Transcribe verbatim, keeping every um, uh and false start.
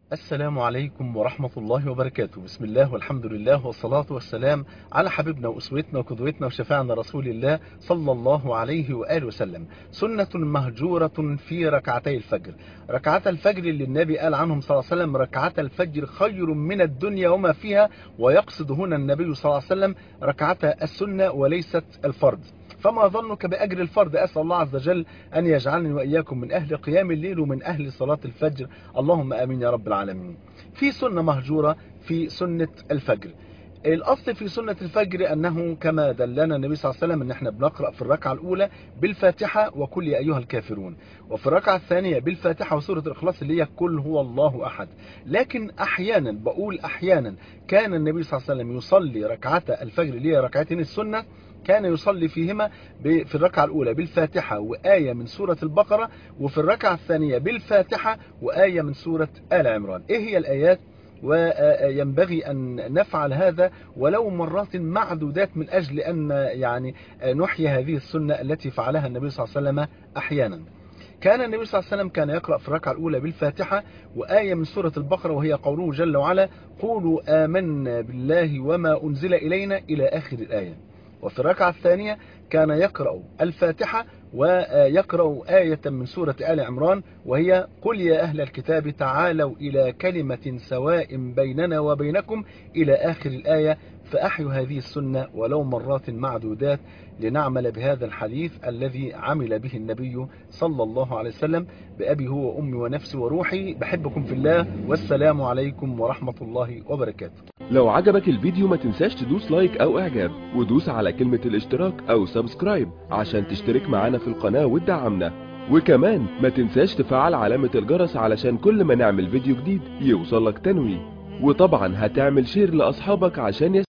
السلام عليكم ورحمة الله وبركاته. بسم الله والحمد لله والصلاة والسلام على حبيبنا وأسوتنا وقدوتنا وشفاعنا رسول الله صلى الله عليه وآله وسلم. سنة مهجورة في ركعتي الفجر. ركعتا الفجر اللي النبي قال عنهم صلى الله عليه وسلم: ركعتا الفجر خير من الدنيا وما فيها. ويقصد هنا النبي صلى الله عليه وسلم ركعتا السنة وليست الفرض. فما ظنك بأجر الفرد؟ أسأل الله عز وجل أن يجعلني وإياكم من أهل قيام الليل ومن أهل صلاة الفجر، اللهم آمين يا رب العالمين. في سنة مهجورة في سنة الفجر. الأصل في سنة الفجر أنه كما دلنا النبي صلى الله عليه وسلم أن احنا بنقرأ في الركعة الأولى بالفاتحة وكل يا أيها الكافرون، وفي الركعة الثانية بالفاتحة وسورة الإخلاص اللي هي قل هو الله أحد. لكن أحيانا، بقول أحيانا، كان النبي صلى الله عليه وسلم يصلي ركعتا الفجر اللي هي ركعتين السنة، كان يصلي فيهما في الركعة الأولى بالفاتحة وآية من سورة البقرة، وفي الركعة الثانية بالفاتحة وآية من سورة آل عمران. إيه هي الآيات؟ وينبغي أن نفعل هذا ولو مرات معدودات من أجل أن يعني نحيي هذه السنة التي فعلها النبي صلى الله عليه وسلم أحيانا. كان النبي صلى الله عليه وسلم كان يقرأ في الركعة الأولى بالفاتحة وآية من سورة البقرة وهي قوله جل وعلا: قولوا آمنا بالله وما أنزل إلينا إلى آخر الآية. وفي الركعة الثانية كان يقرأ الفاتحة ويقرأ آية من سورة آل عمران وهي: قل يا أهل الكتاب تعالوا إلى كلمة سواء بيننا وبينكم إلى آخر الآية. فأحيوا هذه السنة ولو مرات معدودات لنعمل بهذا الحديث الذي عمل به النبي صلى الله عليه وسلم: بأبي هو وأمي ونفسي وروحي، بحبكم في الله، والسلام عليكم ورحمة الله وبركاته. لو عجبك الفيديو ما تنساش تدوس لايك او اعجاب، ودوس على كلمة الاشتراك او سبسكرايب عشان تشترك معانا في القناة وتدعمنا. وكمان ما تنساش تفعل علامة الجرس علشان كل ما نعمل فيديو جديد يوصلك تنويه. وطبعا هتعمل شير لاصحابك عشان